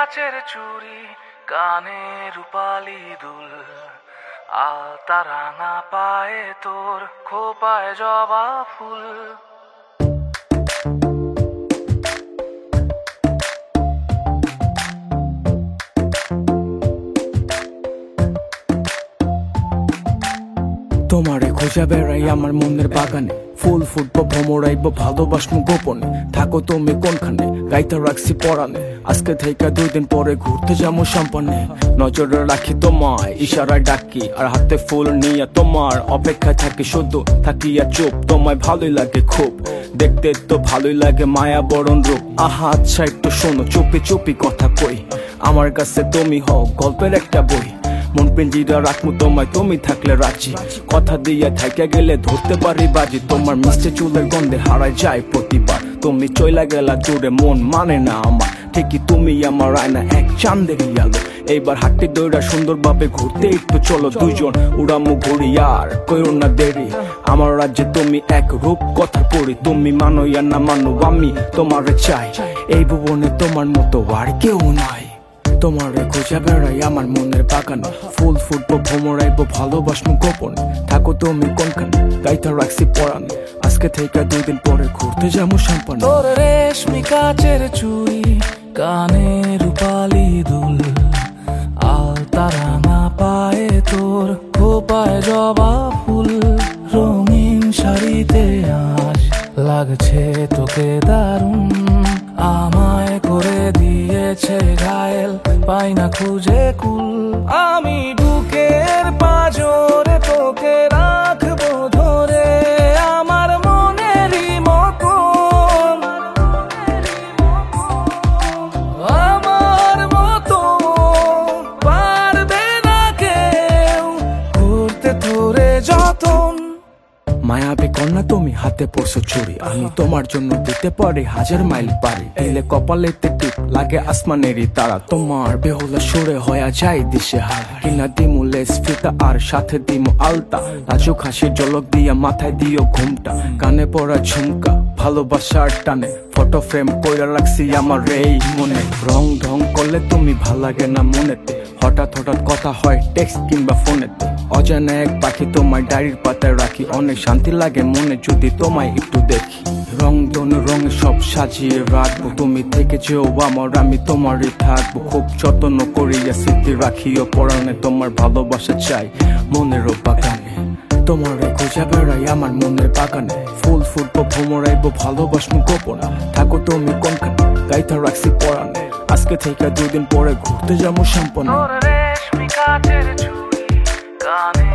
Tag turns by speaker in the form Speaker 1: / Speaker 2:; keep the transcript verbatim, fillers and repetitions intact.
Speaker 1: কাচের চুড়ি, কানে রূপালি দুল, আলতা রাঙা পায়ে তোর, খোপায় জবা ফুল।
Speaker 2: তোমারে খোঁজা বেড়াই আমার মনের বাগানে, ফুল ফুটবো ভ্রমরাইব ভালোবাসবো গোপনে। থাকো তুমি কোনখানে, গাইতে রাখছি পরানে, আজকে থেকে দুই দিন পরে ঘুরতে যাবো সাম্পানে। নজরে রাখি তোমায়, ইশারায় ডাকি, আর হাতে ফুল নিয়ে তোমার অপেক্ষায় থাকি। শুধু থাকিয়া চুপ, তোমায় ভালোই লাগে খুব, দেখতে তো ভালোই লাগে মায়া বরণ রূপ। আহা আচ্ছা একটু শোনো, চুপি চুপি কথা কই, আমার কাছে তুমি হও গল্পের একটা বই। মন পিঞ্জিরা রাখবো তোমায়, তুমি থাকলে রাজি, কথা দিয়ে থাইকা গেলে ধরতে পারি বাজি। তোমার মিষ্টি চুলের গন্ধে হারায় যায় প্রতিবার, তুমি চইলা গেলা দূরে মন মানে না আমার। ঠিকই তুমি আমার আয়না, এক চাঁদেরই আলো। এইবার হাঁটতে দৌড়া সুন্দরভাবে ঘুরতে একটু চলো, দুইজন উড়ামো ঘুরি আর কইরো না দেরি। আমার রাজ্যে তুমি এক রূপ কথা পড়ি, তুমি মানো ইয়া না মানো আমি তোমারে চাই। এই ভুবনে তোমার মতো আর কেউ নাই। তোমারে খোঁজা বেড়াই আমার মনের বাগানে, ফুল ফুটবো ভ্রমরাইব ভালোবাসবো গোপনে। থাকো তুমি কোনখানে, গাইতে রাখছি পরানে, আজকে থেকে দুই দিন পরে ঘুরতে যাবো সাম্পানে।
Speaker 1: তোর রেশমি কাচের চুড়ি, কানে রূপালি দুল, আলতা রাঙা পায়ে তোর, খোপায় জবা ফুল। রঙিন শাড়িতে আজ লাগছে তোকে দারুণ, আমায় করে দিয়েছে ঘায়েল, পাই না খুঁজে কুল। আমি বুকের পাঁজরে তোকে রাখবো ধরে, আমার মনেরই মতন, আমার মতো পারবে না কেউ করতে তোরে যতন।
Speaker 2: মায়াবী কন্যা তুমি, হাতে পড়ছো চুরি, আমি তোমার জন্য দিতে পারি হাজার মাইল পারি। দিলে কপালেতে টিপ লাগে আসমানেরই তারা, তোমার বেহুলা সুরে হয়ে যায় দিশে হারা। কিনা দিমু লেস ফিতা আর সাথে দিমু আলতা, নাচুক হাসির ঝলক দিয়া মাথায় দিও ঘুমটা। কানে পড়া ঝুমকা ভালোবাসার টানে, ফটো ফ্রেম কইরা রাখছি আমার এই মনে। রং ঢং করলে তুমি ভাল লাগে না মনেতে, হঠাৎ হঠাৎ কথা হয় টেক্সট কিংবা ফোনেতে। অজানা এক পাখি তোমায় ডায়েরির পাতায় রাখি, অনেক শান্তি লাগে মনে যদি তোমায় একটু দেখি। রং ধনু রঙে সব সাজিয়ে রাখবো, তুমি থেকে যেও আমার, আমি তোমারই থাকবো। খুব যত্ন করিয়া স্মৃতি রাখিও পরাণে, তোমার ভালোবাসা চাই মনেরও বাগানে। তোমারে খোঁজা বেড়াই আমার মনের বাগানে, ফুল ফুটবো ভ্রমরাইব ভালোবাসবো গোপনে। থাকো তুমি কোনখানে, গাইতে রাখছি পরাণে, আজকে থেকে দুই দিন পরে ঘুরতে যাবো সাম্পানে।
Speaker 1: তোর রেশমি কাচের চুড়ি, কানে